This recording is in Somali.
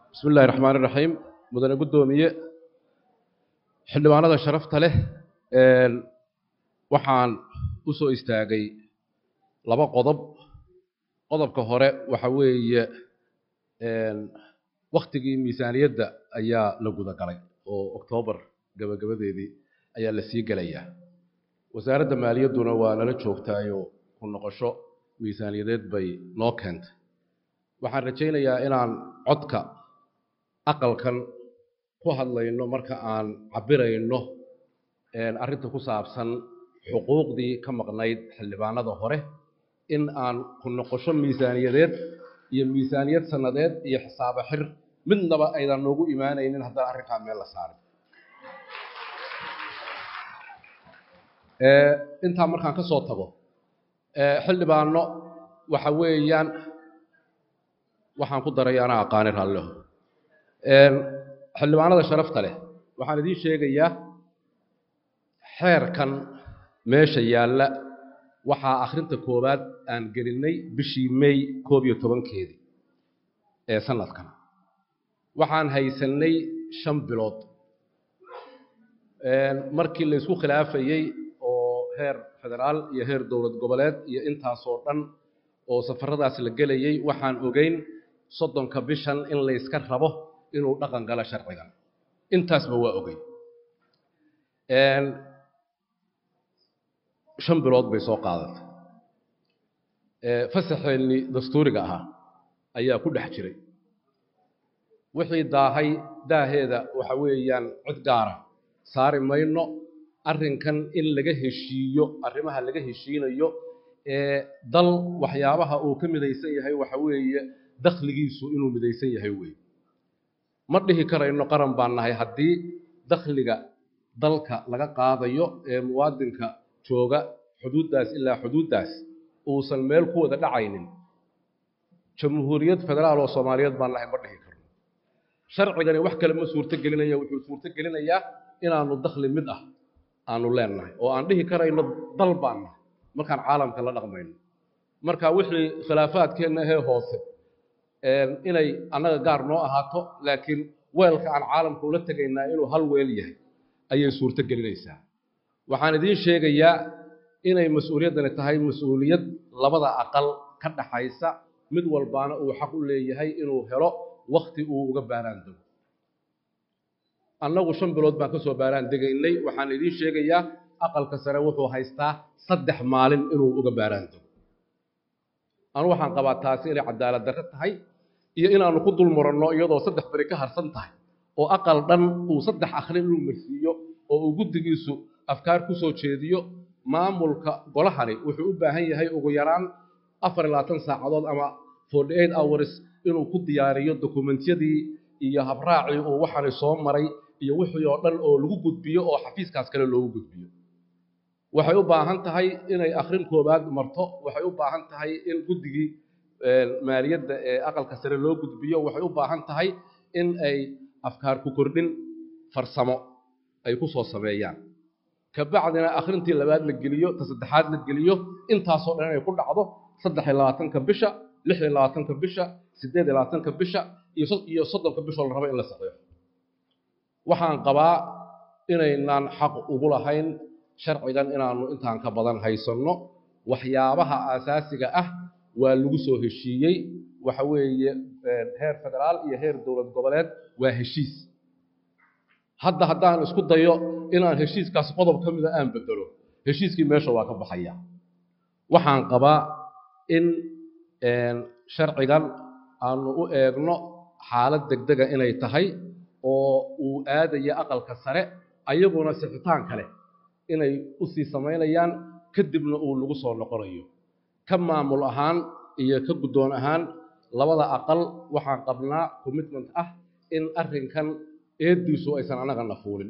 بسم الله الرحمن الرحيم مدن قدومية حلوان هذا شرفت له waxaan u soo istaagay laba qodobka hore waxa weeye waqtigii miisaaniyadda ayaa la guda galay oo October gabagabadeedii ayaa la sii galayaa wasaaradda maaliyadduna waa nala joogtaayo ku noqosho miisaaniyadeed bay noo keentay waxaan rajaynayaa inaan codka aqalkan ku hadlayno marka aan cabirayno arrinta ku saabsan xuquuqdii ka maqnayd xildhibaanada hore in aan ku noqosho miisaaniyadeed iyo miisaaniyad sanadeed iyo xisaabo xir midnaba aydan noogu imaanaynin haddaan arrinkaa meel la saarin intaa markaan ka soo tago xildhibaano waxa weeyaan waxaan ku daray anaa aqaani raalliho xildhibaanada sharafta leh waxaan idiin sheegayaa xeerkan meesha yaalla waxaa akhrinta koowaad aan gelinay bishii May 11keedii ee sanadkan waxaan haysanay 5 bilood markii la isku khilaafayay oo heer federaal iyo heer dowlad goboleed iyo intaas oo dhan oo safaradaas la gelayay waxaan ogeyn 30 bishan in la iska rabo inuu dhaqan gala sharcigan intaasba waa ogey 5 bilood bay soo qaadatay fasaxeeni dastuuriga ahaa ayaa ku dhex jiray wixii daaheeda waxa weeyaan cid gaara saari mayno arrinkan in laga heshiiyo arrimaha laga heshiinayo dal waxyaabaha uu ka midaysan yahay waxa weeye dakhligiisu inuu midaysan yahay weey ma dhihi karayno qaran baan nahay haddii dakhliga dalka laga qaadayo ee muwaadinka jooga xuduudaas ilaa xuduudaas uusan meel ku wada dhacaynin jamhuuriyad federaal oo Soomaaliyeed baan nahay ma dhihi karno sharcigani wax kale ma suurto gelinaya wuxuu suurto gelinayaa inaanu dakhli mid ah aanu leenahay oo aan dhihi karayno dal baan nahay markaan caalamka la dhaqmayno marka wixii khilaafaadkeena ee hoose inay anaga gaar noo ahaato laakiin weelka aan caalamka ula tagaynaa inuu hal weel yahay ayay suurto gelinaysaa waxaan idiin sheegayaa inay mas'uuliyaddani tahay mas'uuliyad labada aqal ka dhaxaysa mid walbaana uu xaq u leeyahay inuu helo waqti uu uga baaraan dego annagu 5 bilood baan ka soo baaraan degaynay waxaan idiin sheegayaa aqalka sare wuxuu haystaa 3 maalin inuu uga baaraan dego anu waxaan qabaa taasi inay cadaalad darro tahay iyo inaanu ku dul muranno iyadoo 3 bari ka harsan tahay oo aqal dhan uu 3 akhrin inuu marsiiyo oo uu guddigiisu afkaar ku soo jeediyo maamulka golahani wuxuu u baahan yahay ugu yaraan 24 saacadood ama 48 hours inuu ku diyaariyo dokumentiyadii iyo habraacii oo waxani soo maray iyo wixii oo dhan oo lagu gudbiyo oo xafiiskaas kale loogu gudbiyo waxay u baahan tahay inay akhrin koobaad marto waxay u baahan tahay in guddigii maaliyadda ee aqalka sare loo gudbiyo waxay u baahan tahay in ay afkaar ku kordhin farsamo ay ku soo sameeyaan ka bacdina akhrintii labaad la geliyo ta saddexaad la geliyo intaas oo dhan ay ku dhacdo 23 bisha 26 bisha 28 bisha iyo 30 bisha la rabo in la saxeexo waxaan qabaa inaynaan xaq ugu lahayn sharcigan inaanu intaan ka badan haysanno waxyaabaha asaasiga ah waa lagu soo heshiiyey waxa weeye heer federaal iyo heer dowlad goboleed waa heshiis haddaan isku dayo inaan heshiiskaas qodob ka mid ah aan bedelo heshiiskii meesha waa ka baxaya waxaan qabaa in sharcigan aanu u eegno xaalad degdega inay tahay oo uu aadayo aqalka sare ayaguna sixitaan kale inay u sii samaynayaan kadibna uu lagu soo noqonayo ka maamul ahaan iyo ka guddoon ahaan labada aqal waxaan qabnaa commitment ah in arrinkan eediisu aysan anaga nafuulin